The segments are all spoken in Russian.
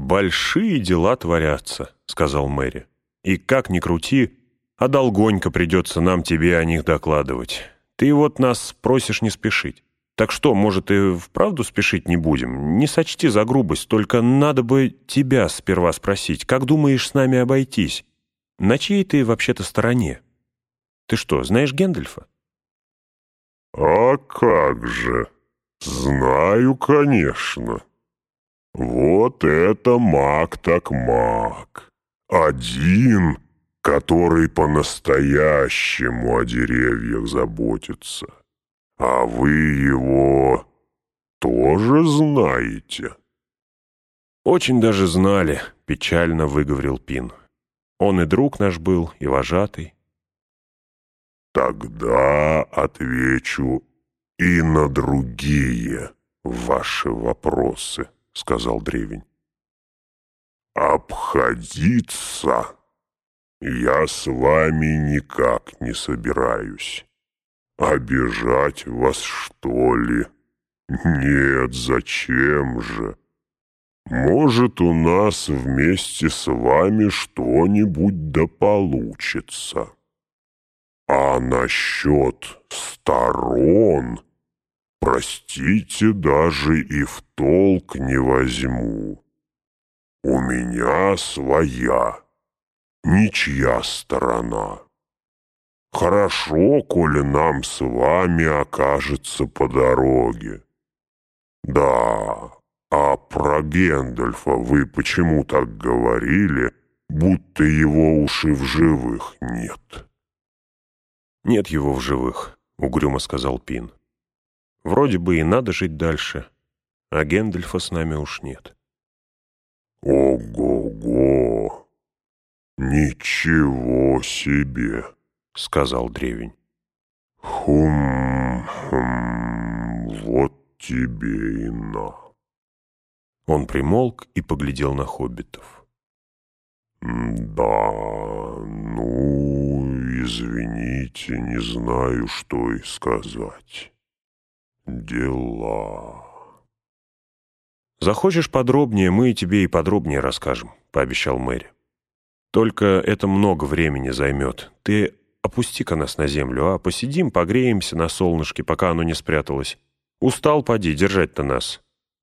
«Большие дела творятся», — сказал Мэри. «И как ни крути, а долгонько придется нам тебе о них докладывать. Ты вот нас просишь не спешить. Так что, может, и вправду спешить не будем? Не сочти за грубость, только надо бы тебя сперва спросить, как думаешь с нами обойтись? На чьей ты вообще-то стороне? Ты что, знаешь Гэндальфа?» «А как же! Знаю, конечно. Вот это маг так маг. Один, который по-настоящему о деревьях заботится. А вы его тоже знаете?» «Очень даже знали», — печально выговорил Пин. «Он и друг наш был, и вожатый». «Тогда отвечу и на другие ваши вопросы», — сказал древень. «Обходиться я с вами никак не собираюсь. Обижать вас, что ли? Нет, зачем же? Может, у нас вместе с вами что-нибудь да получится. А насчет сторон, простите, даже и в толк не возьму. У меня своя, ничья сторона. Хорошо, коли нам с вами окажется по дороге. Да, а про Гэндальфа вы почему так говорили, будто его уж и в живых нет?» «Нет его в живых», — угрюмо сказал Пин. «Вроде бы и надо жить дальше, а Гэндальфа с нами уж нет». «Ого-го! Ничего себе!» — сказал древень. Вот тебе и на». Он примолк и поглядел на хоббитов. «Да, ну, извините, не знаю, что и сказать. Дела». «Захочешь подробнее, мы тебе и подробнее расскажем», — пообещал Мэри. «Только это много времени займет. Ты опусти-ка нас на землю, а посидим, погреемся на солнышке, пока оно не спряталось. Устал, поди, держать-то нас».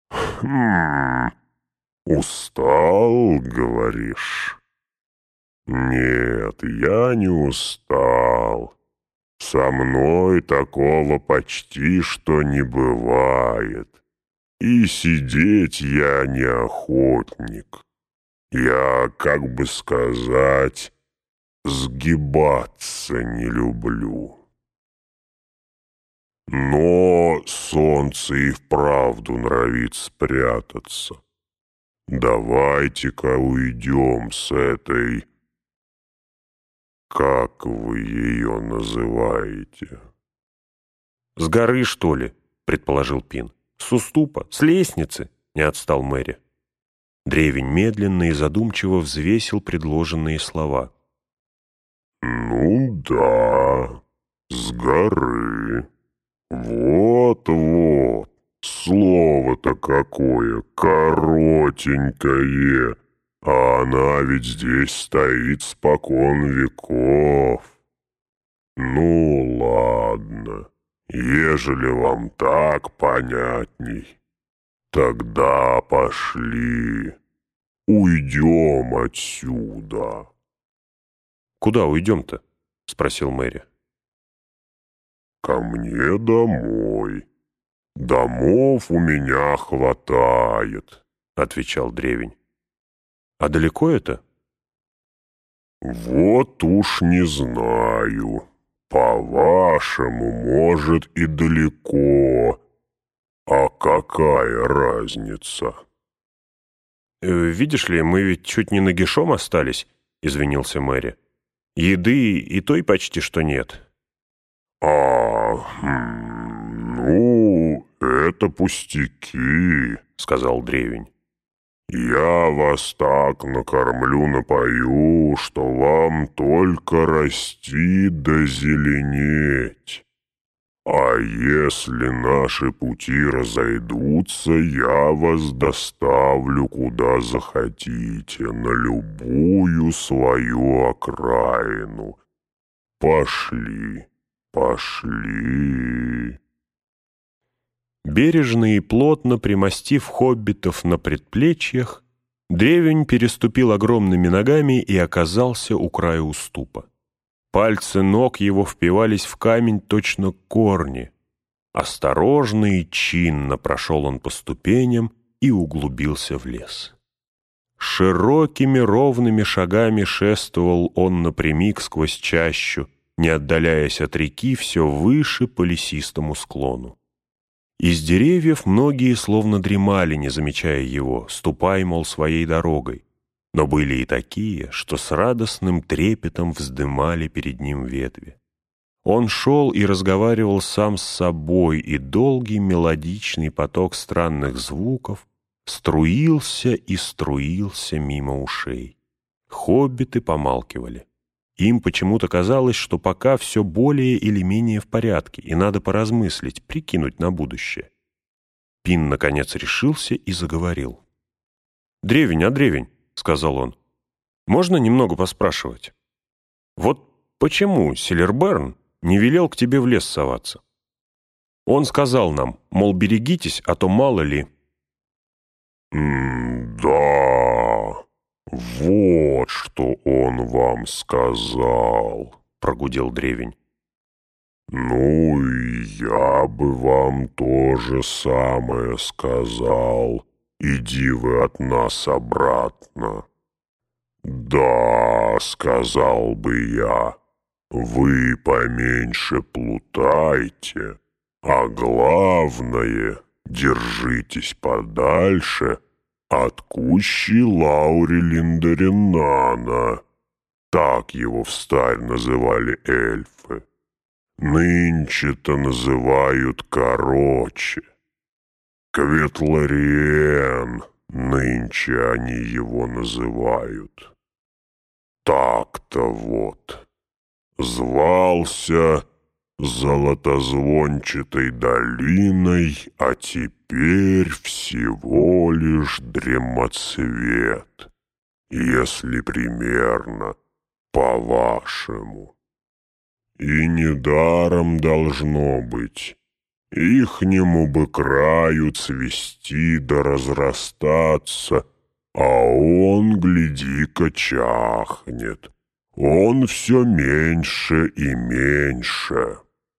«Устал, говоришь?» «Нет, я не устал. Со мной такого почти что не бывает. И сидеть я не охотник. Я, как бы сказать, сгибаться не люблю. Но солнце и вправду норовит спрятаться. Давайте-ка уйдем с этой... Как вы ее называете?» «С горы, что ли?» — предположил Пин. «С уступа? С лестницы?» — не отстал Мэри. Древень медленно и задумчиво взвесил предложенные слова. «Ну да, с горы. Вот-вот, слово-то какое, коротенькое, а она ведь здесь стоит спокон веков. Ну ладно, ежели вам так понятней, тогда пошли, уйдем отсюда». «Куда уйдем-то?» — спросил Мэри. «Ко мне домой. Домов у меня хватает», — отвечал древень. «А далеко это?» «Вот уж не знаю. По-вашему, может, и далеко. А какая разница?» «Видишь ли, мы ведь чуть не нагишом остались», — извинился Мэри. «Еды и той почти что нет». Ну, это пустяки», — сказал древень. «Я вас так накормлю-напою, что вам только расти да зеленеть. А если наши пути разойдутся, я вас доставлю куда захотите, на любую свою окраину. Пошли, пошли». Бережно и плотно примостив хоббитов на предплечьях, древень переступил огромными ногами и оказался у края уступа. Пальцы ног его впивались в камень точно корни. Осторожно и чинно прошел он по ступеням и углубился в лес. Широкими ровными шагами шествовал он напрямик сквозь чащу, не отдаляясь от реки все выше по лесистому склону. Из деревьев многие словно дремали, не замечая его, ступай, мол, своей дорогой. Но были и такие, что с радостным трепетом вздымали перед ним ветви. Он шел и разговаривал сам с собой, и долгий мелодичный поток странных звуков струился и струился мимо ушей. Хоббиты помалкивали. Им почему-то казалось, что пока все более или менее в порядке, и надо поразмыслить, прикинуть на будущее. Пин, наконец, решился и заговорил. «Древень, древень», — сказал он, — «можно немного поспрашивать? Вот почему Селерберн не велел к тебе в лес соваться? Он сказал нам, мол, берегитесь, а то мало ли». «Да, вот что он вам сказал», — прогудел древень. «Ну и я бы вам то же самое сказал. Иди вы от нас обратно». «Да, — сказал бы я, — вы поменьше плутайте, а главное, держитесь подальше от кущи Лаурелиндаринана». Так его встарь называли эльфы. Нынче-то называют короче. Кветлариен нынче они его называют. Так-то вот. Звался Золотозвончатой долиной, а теперь всего лишь Дремоцвет, если примерно по-вашему. И недаром должно быть. Ихнему бы краю цвести да разрастаться, а он, гляди-ка, чахнет. Он все меньше и меньше.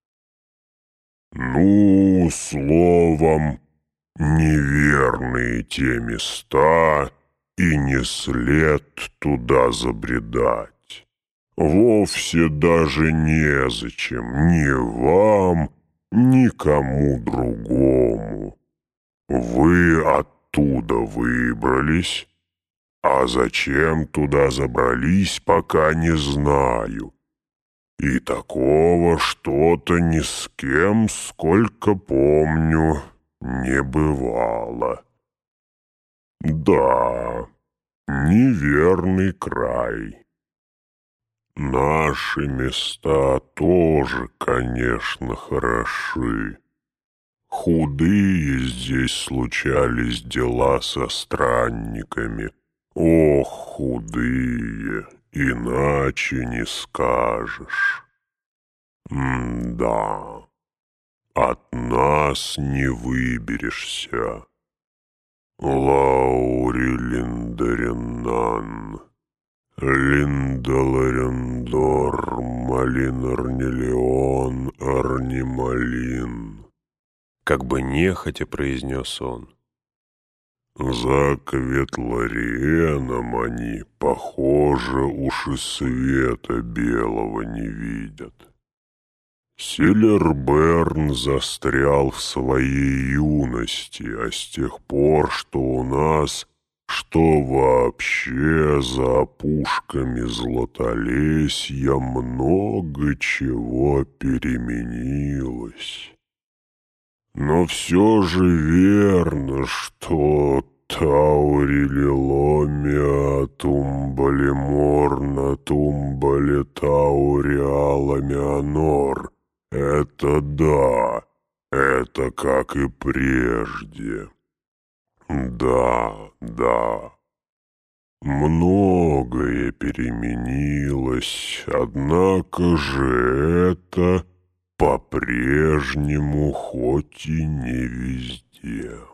Ну, словом, неверные те места, и не след туда забредать. Вовсе даже незачем ни вам, никому другому. Вы оттуда выбрались, а зачем туда забрались, пока не знаю. И такого что-то ни с кем, сколько помню, не бывало. Да, неверный край. Наши места тоже, конечно, хороши. Худые здесь случались дела со странниками. Ох, худые, иначе не скажешь. Да, от нас не выберешься. Лаурелиндаринан, Линдаларендор, Малинарнелион, Арнималин. Как бы нехотя произнес он. За Кветлариеном они, похоже, уж и света белого не видят. Селерберн застрял в своей юности, а с тех пор, что у нас, что вообще за опушками Златолесья много чего переменилось. Но все же верно, что Таурилиломия Тумбалеморна Тумбале Тауриаламианор — это это да, это как и прежде. Да, да. Многое переменилось, однако же это по-прежнему, хоть и не везде.